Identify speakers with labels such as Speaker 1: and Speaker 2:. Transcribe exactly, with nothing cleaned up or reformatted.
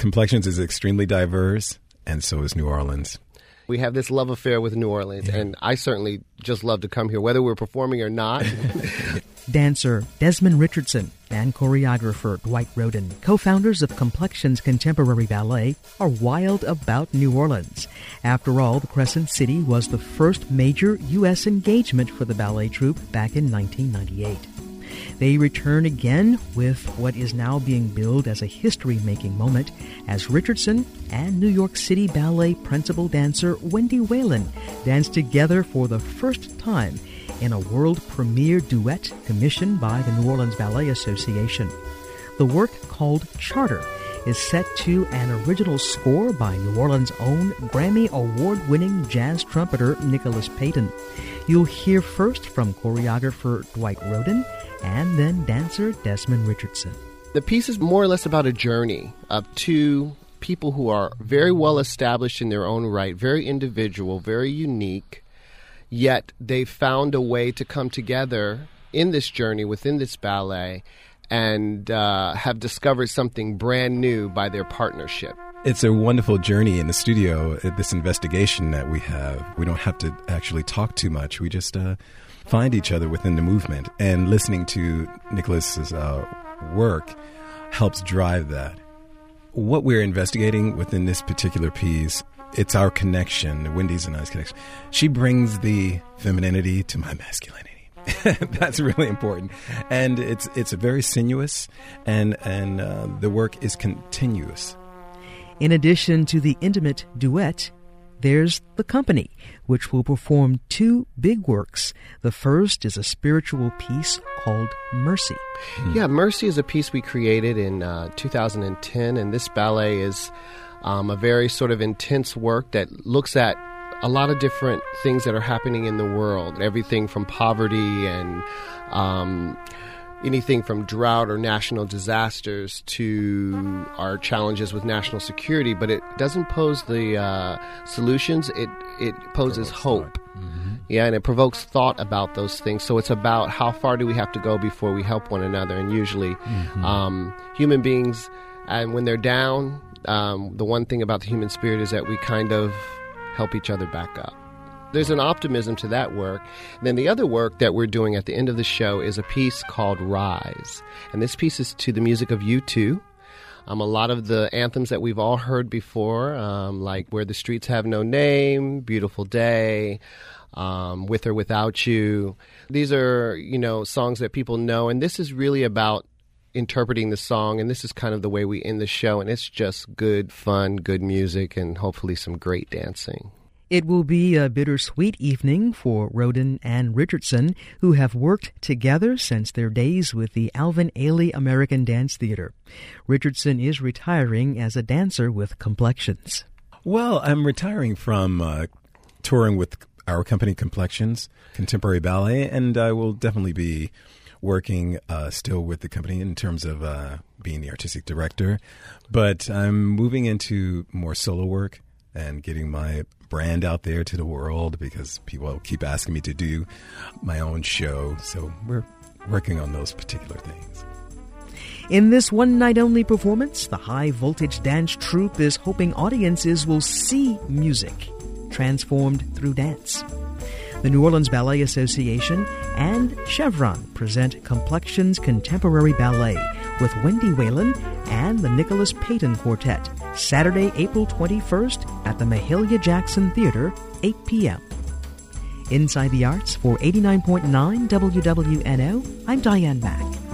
Speaker 1: Complexions is extremely diverse, and so is New Orleans.
Speaker 2: We have this love affair with New Orleans, yeah. and I certainly just love to come here, whether we're performing or not.
Speaker 3: Dancer Desmond Richardson and choreographer Dwight Rhoden, co-founders of Complexions Contemporary Ballet, are wild about New Orleans. After all, the Crescent City was the first major U S engagement for the ballet troupe back in nineteen ninety-eight. They return again with what is now being billed as a history-making moment as Richardson and New York City Ballet principal dancer Wendy Whalen dance together for the first time in a world premiere duet commissioned by the New Orleans Ballet Association. The work, called Charter, is set to an original score by New Orleans' own Grammy Award-winning jazz trumpeter Nicholas Payton. You'll hear first from choreographer Dwight Rhoden and then dancer Desmond Richardson.
Speaker 2: The piece is more or less about a journey of two people who are very well established in their own right, very individual, very unique, yet they've found a way to come together in this journey within this ballet and uh, have discovered something brand new by their partnership.
Speaker 1: It's a wonderful journey in the studio, this investigation that we have. We don't have to actually talk too much. We just uh, find each other within the movement. And listening to Nicholas's uh, work helps drive that. What we're investigating within this particular piece, it's our connection, Wendy's and I's connection. She brings the femininity to my masculinity. That's really important. And it's it's very sinuous, and, and uh, the work is continuous.
Speaker 3: In addition to the intimate duet, there's the company, which will perform two big works. The first is a spiritual piece called Mercy.
Speaker 2: Hmm. Yeah, Mercy is a piece we created in uh, two thousand ten, and this ballet is um, a very sort of intense work that looks at a lot of different things that are happening in the world, everything from poverty and um, anything from drought or national disasters to our challenges with national security. But it doesn't pose the uh, solutions. It it poses hope. Mm-hmm. Yeah, and it provokes thought about those things. So it's about how far do we have to go before we help one another. And usually mm-hmm. um, human beings, and when they're down, um, the one thing about the human spirit is that we kind of help each other back up. There's an optimism to that work. And then the other work that we're doing at the end of the show is a piece called Rise. And this piece is to the music of U two. Um, a lot of the anthems that we've all heard before, um, like Where the Streets Have No Name, Beautiful Day, um, With or Without You. These are, you know, songs that people know. And this is really about interpreting the song, and this is kind of the way we end the show, and it's just good fun, good music, and hopefully some great dancing.
Speaker 3: It will be a bittersweet evening for Rhoden and Richardson, who have worked together since their days with the Alvin Ailey American Dance Theater. Richardson is retiring as a dancer with Complexions.
Speaker 1: Well, I'm retiring from uh, touring with our company, Complexions, Contemporary Ballet, and I will definitely be working uh, still with the company in terms of uh, being the artistic director. But I'm moving into more solo work and getting my brand out there to the world because people keep asking me to do my own show. So we're working on those particular things.
Speaker 3: In this one-night-only performance, the High Voltage Dance Troupe is hoping audiences will see music transformed through dance. The New Orleans Ballet Association and Chevron present Complexions Contemporary Ballet with Wendy Whalen and the Nicholas Payton Quartet, Saturday, April twenty-first at the Mahalia Jackson Theater, eight p.m. Inside the Arts for eighty-nine point nine W W N O, I'm Diane Mack.